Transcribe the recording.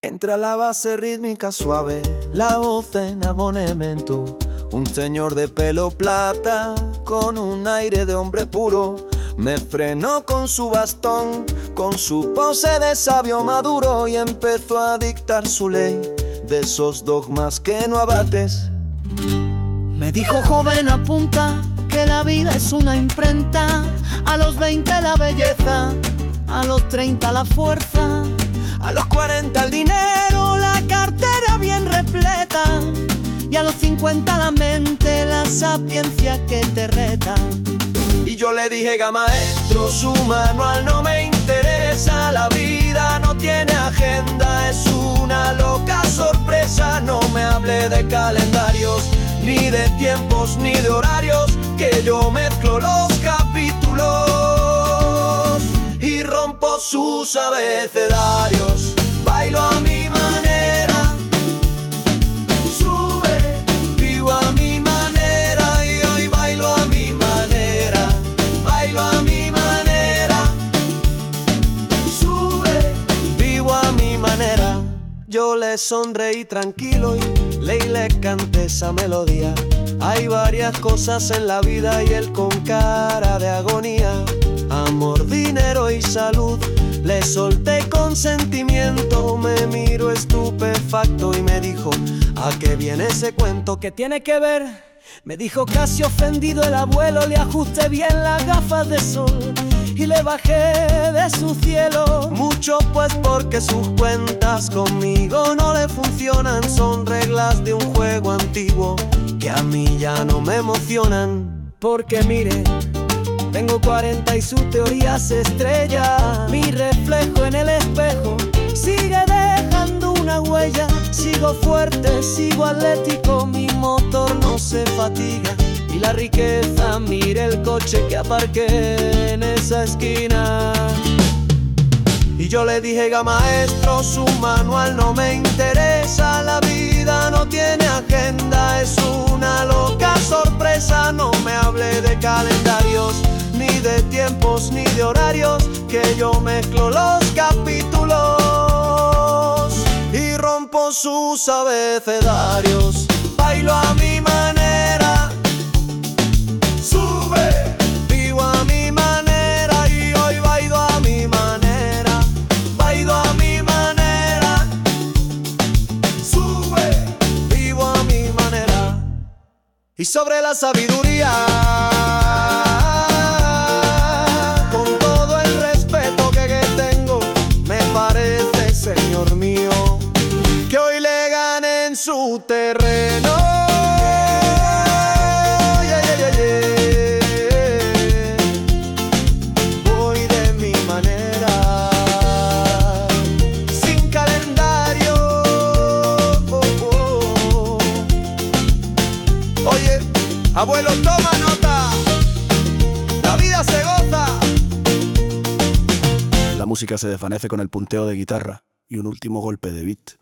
Entra la base rítmica suave, la voz en abonemento. Un señor de pelo plata, con un aire de hombre puro, me frenó con su bastón, con su pose de sabio maduro, y empezó a dictar su ley, de esos dogmas que no abates. Me dijo: joven, apunta, que la vida es una imprenta. A los 20 la belleza, a los 30 la fuerza, a los 40 el dinero, la cartera bien repleta, y a los 50 la mente, la sapiencia que te reta. Y yo le dije: maestro, su manual no me interesa. La vida no tiene agenda, es una loca sorpresa. No me hable de calendarios, ni de tiempos, ni de horarios, que yo mezclo los capítulos y rompo sus abecedarios. Bailo a mi manera, sube, vivo a mi manera, y hoy bailo a mi manera, bailo a mi manera, sube, vivo a mi manera. Yo le sonreí tranquilo y le canté esa melodía. Hay varias cosas en la vida, y él con cara de agonía. Amor, dinero y salud, le solté con sentimiento. Me miró estupefacto y me dijo: ¿a qué viene ese cuento? ¿Qué tiene que ver? Me dijo casi ofendido el abuelo. Le ajusté bien las gafas de sol y le bajé de su cielo. Mucho pues, porque sus cuentas conmigo no le funcionan. Son reglas de un juego antiguo que a mí ya no me emocionan. Porque mire, tengo 40 y su teoría se estrella. Mi reflejo en el espejo sigue dejando una huella. Sigo fuerte, sigo atlético, mi motor no se fatiga. Y la riqueza, mire el coche que aparqué en esa esquina. Y yo le dije: maestro, su manual no me interesa. La vida no tiene agenda, es una loca sorpresa. No me hable de calendarios, ni de tiempos, ni de horarios, que yo mezclo los capítulos y rompo sus abecedarios. Bailo a mi manera, sube, vivo a mi manera, y hoy bailo a mi manera, bailo a mi manera, sube, vivo a mi manera. Y sobre la sabiduría, con todo el respeto que tengo, me parece, señor mío, que hoy le gané en su terreno. Yeah, yeah, yeah, yeah. Voy de mi manera, sin calendario. Oh, oh. Oye, abuelo, toma nota, la vida se goza. La música se desvanece con el punteo de guitarra y un último golpe de beat.